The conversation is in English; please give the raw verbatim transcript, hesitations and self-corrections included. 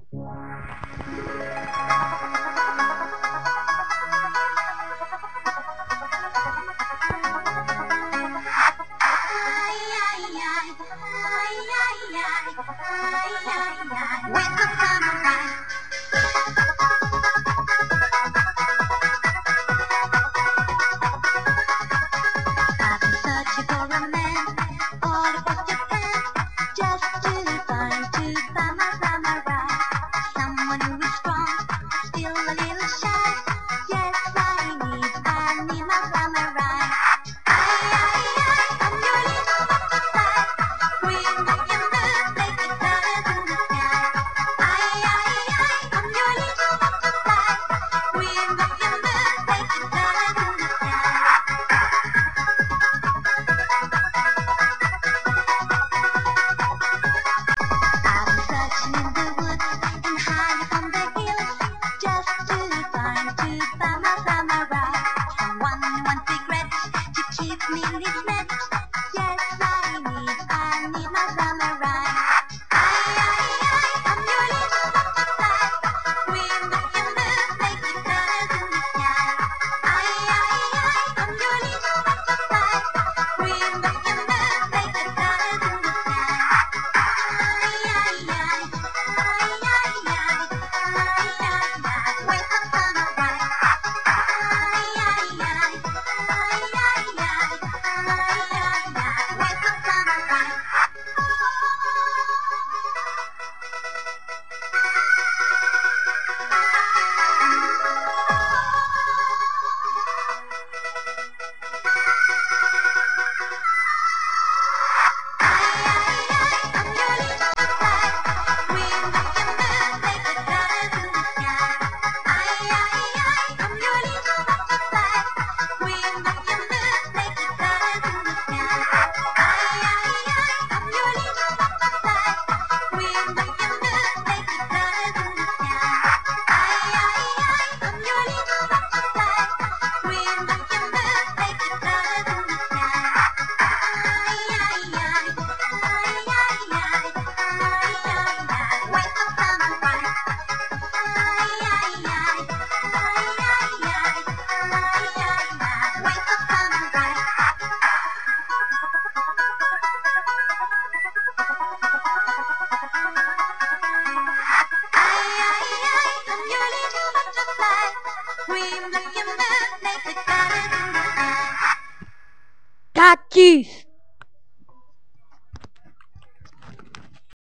With the samurai. I've been searching for a man all across Japan, just to find, to find my samurai. Someone who is strong, still a little shy. Yes, I need, I need my samurai. I, I, I, I'm your little butterfly. Green like your moon, make it colors in the sky. I, I, I, I'm your little butterfly. Green like your moon, make it colors in the sky. I've been searching in the woods and high up on the hills, just to find, to find my samurai. Someone who wants regrets to keep me in his nets. Yes, I need, I need my samurai.